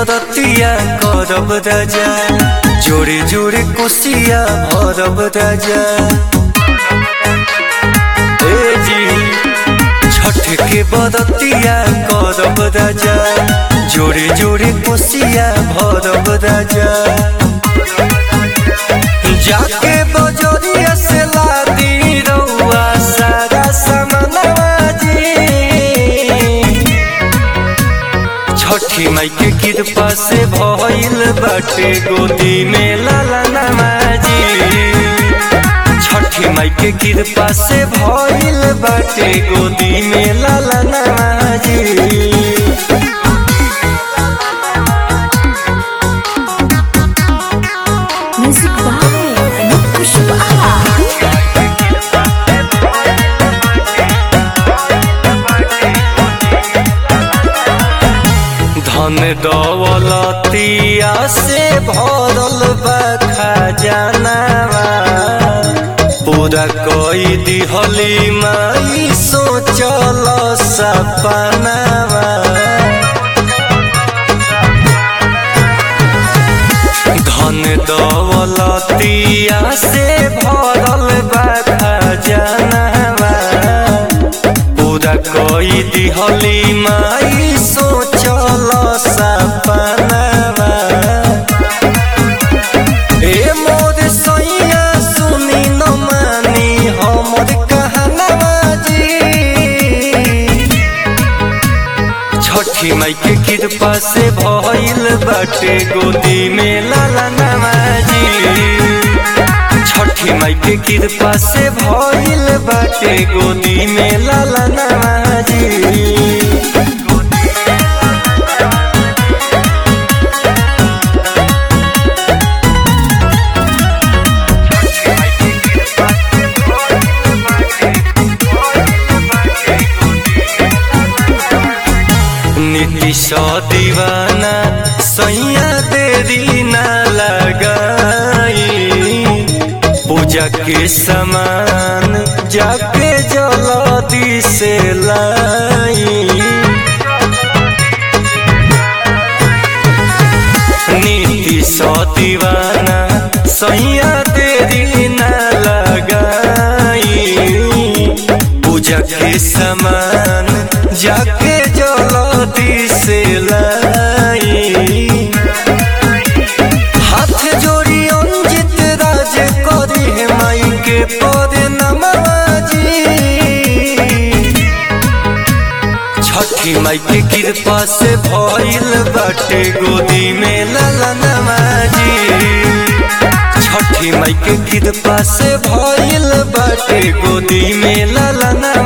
बरतिया करब राजा, जोड़े जोड़े कोसिया भरब राजा। ए जी छठ के बरतिया करब राजा, जोड़े जोड़े कोसिया भरब राजा। जाके बजरिया से लादी रउआ सारा सामनवा जी, छठी माई के कृपा से भइल बाटे गोदी में ललनवा जी। छठी माई के कृपा से भइल बाटे गोदी में ललनवा जी। धन दौलतिया से भरल बा खजानावा, पूरा कोई दिहली माई सोचल सपनावा। धन दौलतिया से भरल बा खजानावा, पूरा कोई दिहली माई सोचल सपनावा। ए मोर सैया सुनी न मानी हमर कहनवा जी, छठी माई के कृपा से भइल बाटे गोदी में ललनवा जी। छठी माई के कृपा से भइल बाटे गोदी में ललनवा जी। नीतीश दीवाना सैया देरी ना लगाई, पूजा के समान जाके जल्दी से लाई। नीतीश दीवाना सैया देरी ना लगाई, पूजा के समान जाके जल्दी से लाई। हाथ जोड़ी अंजित राज करी माई के पद नमवा जी, छठी माई के कृपा से भइल बाटे गोदी में ललनवा जी। छठी माई के कृपा से भइल बाटे गोदी में ललनवा।